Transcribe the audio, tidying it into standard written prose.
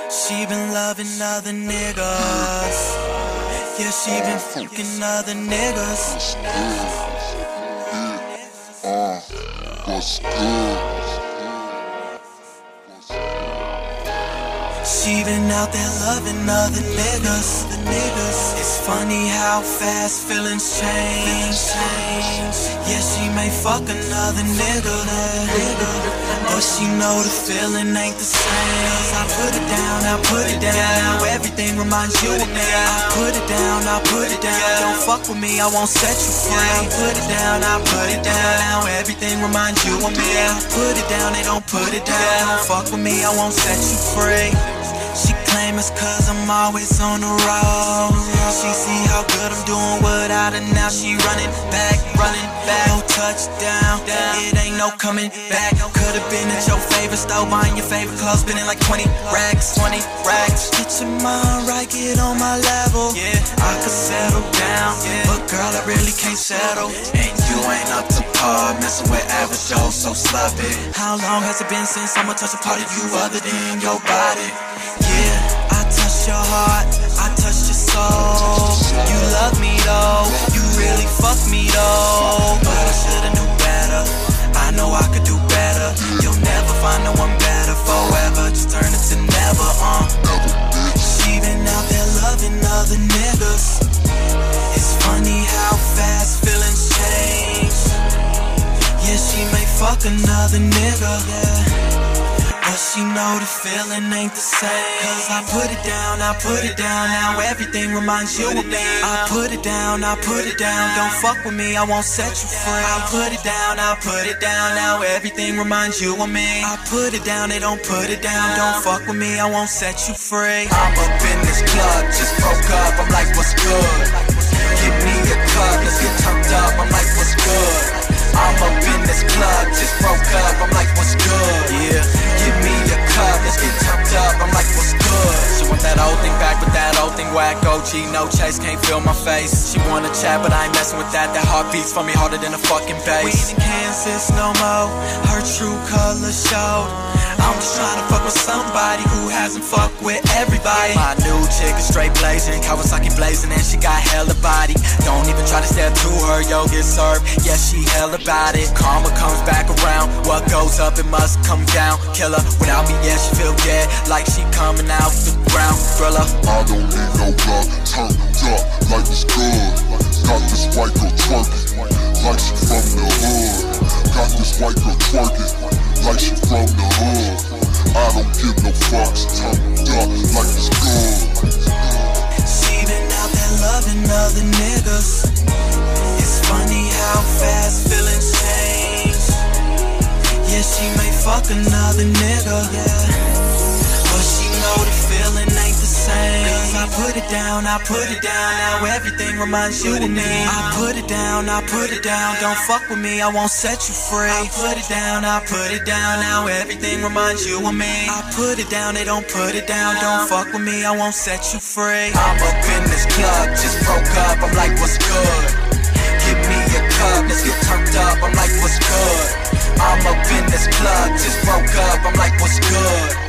She been loving other niggas. Yeah, she been fucking other niggas. What's good? She been out there loving other niggas. It's funny how fast feelings change. Yeah, she may fuck another nigga, but she know the feeling ain't the same. Cause I put it down, I put it down. Everything reminds you of me. I put it down, I put it down. Don't fuck with me, I won't set you free. I put it down, I put it down. Everything reminds you of me. I put it down, they don't put it down. Don't fuck with me, I won't set you free. She claim it's cause I'm always on the road. She see how good I'm doing without her. Now she running back. No touchdown, it ain't no coming back. Could've been at your favorite store, buying your favorite clothes, spending like 20 racks. Get your mind right, get on my level. Yeah, I could settle down, but girl, I really can't settle. And you ain't up to par, messing with average Joe, so sloppy. How long has it been since I'ma touch a part of you other than your body? Yeah, I touched your heart, I touched your soul. You love me though, you really fuck me though. But I should've knew better, I know I could do better. You'll never find no one better, forever just turn it to never. She been out there loving other niggas. It's funny how fast feelings change. Yeah, she may fuck another nigga, but she know the feeling ain't the same. Cause I put it down, I put it down. Now everything reminds you of me. I put it down, I put it down. Don't fuck with me, I won't set you free. I put it down, I put it down. Now everything reminds you of me. I put it down, they don't put it down. Don't fuck with me, I won't set you free. I'm up in this club, just broke up, I'm like, what's good? Give me a cup, let's get turned up, I'm like, what's good? I'm up in this club, just broke up, I'm like, what's good? Yeah, give me a cup, let's get turned up, I'm like, what's good? She want that old thing back, but that old thing whack. OG, no chase, can't feel my face. She wanna chat, but I ain't messing with that. That heart beats for me harder than a fucking bass. We ain't in Kansas no more, her true color showed. I'm just trying to fuck with somebody who hasn't fucked with everybody. My new chick is straight blazing, Kawasaki blazing, and she got hella body. Don't even try to step to her, yo, get served. Yeah, she hella about it. Karma comes back around. What goes up, it must come down. Kill her without me, yeah, she feel dead, like she coming out the ground. Thriller. I don't need no love, turned up like it's good. Got this white girl twerking, like she from the hood. Got this white girl twerking, like she from the hood. I don't give no fucks, turned up like it's good. She been out there loving other niggas. It's funny how fast feelings change. Yeah, she may fuck another nigga, but she know the feeling ain't the same. Cause I put it down, I put it down. Now everything reminds you of me. I put it down, I put it down. Don't fuck with me, I won't set you free. I put it down, I put it down. Now everything reminds you of me. I put it down, they don't put it down. Don't fuck with me, I won't set you free. I'm up in this club, just broke up, I'm like, what's good? Give me a cup, let's get turned up, I'm like, what's good? I'm up in this club, just broke up, I'm like, what's good?